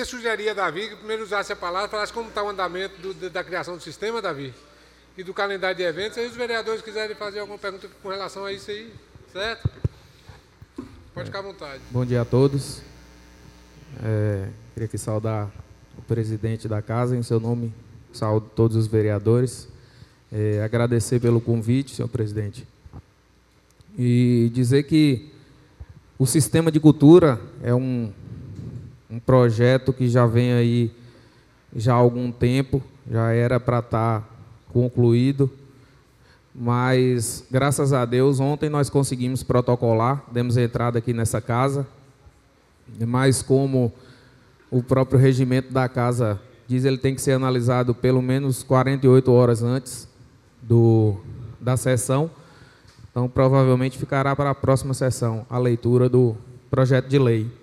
queria sugerir a Davi que primeiro usasse a palavra, falasse como está o andamento da criação do sistema, Davi, e do calendário de eventos. Aí os vereadores quiserem fazer alguma pergunta com relação a isso aí, certo? Pode ficar à vontade. Bom dia a todos. Queria aqui saudar o presidente da casa, em seu nome, saúdo todos os vereadores. Agradecer pelo convite, senhor presidente. E dizer que o sistema de cultura é um projeto que já vem aí já há algum tempo, já era para estar concluído, mas, graças a Deus, ontem nós conseguimos protocolar, demos entrada aqui nessa casa, mas como o próprio regimento da casa diz, ele tem que ser analisado pelo menos 48 horas antes da sessão, então provavelmente ficará para a próxima sessão a leitura do projeto de lei.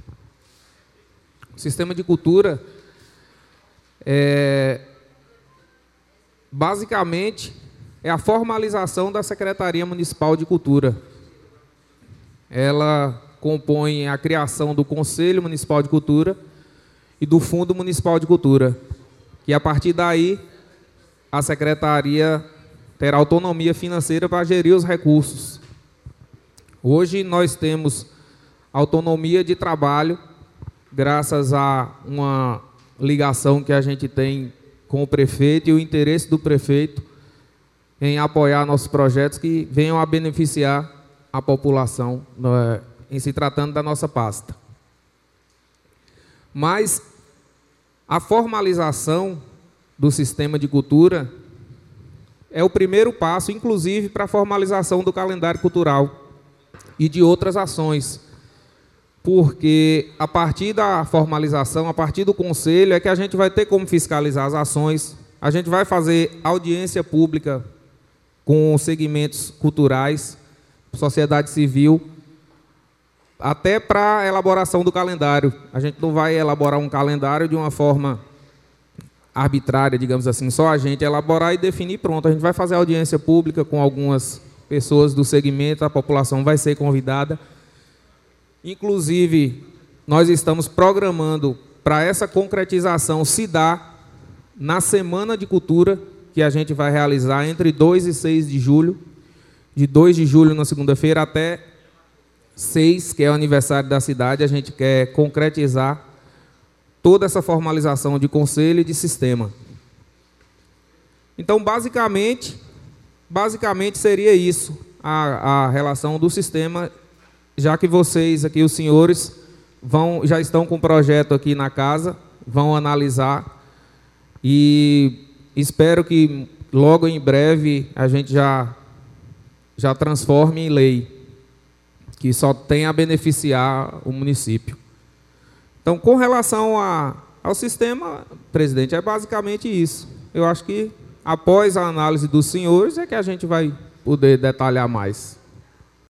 O sistema de cultura basicamente é a formalização da Secretaria Municipal de Cultura. Ela compõe a criação do Conselho Municipal de Cultura e do Fundo Municipal de Cultura, que a partir daí a Secretaria terá autonomia financeira para gerir os recursos. Hoje nós temos autonomia de trabalho, graças a uma ligação que a gente tem com o prefeito e o interesse do prefeito em apoiar nossos projetos que venham a beneficiar a população em se tratando da nossa pasta. Mas a formalização do sistema de cultura é o primeiro passo, inclusive, para a formalização do calendário cultural e de outras ações, porque a partir da formalização, a partir do conselho, é que a gente vai ter como fiscalizar as ações, a gente vai fazer audiência pública com segmentos culturais, sociedade civil, até para a elaboração do calendário. A gente não vai elaborar um calendário de uma forma arbitrária, digamos assim, só a gente elaborar e definir, pronto. A gente vai fazer audiência pública com algumas pessoas do segmento, a população vai ser convidada. Inclusive, nós estamos programando para essa concretização se dar na Semana de Cultura, que a gente vai realizar entre 2 e 6 de julho, de 2 de julho na segunda-feira até 6, que é o aniversário da cidade, a gente quer concretizar toda essa formalização de conselho e de sistema. Então, basicamente seria isso, a relação do sistema, já que vocês aqui, os senhores, já estão com o projeto aqui na casa, vão analisar e espero que logo em breve a gente já transforme em lei, que só tem a beneficiar o município. Então, com relação ao sistema, presidente, é basicamente isso. Eu acho que após a análise dos senhores é que a gente vai poder detalhar mais.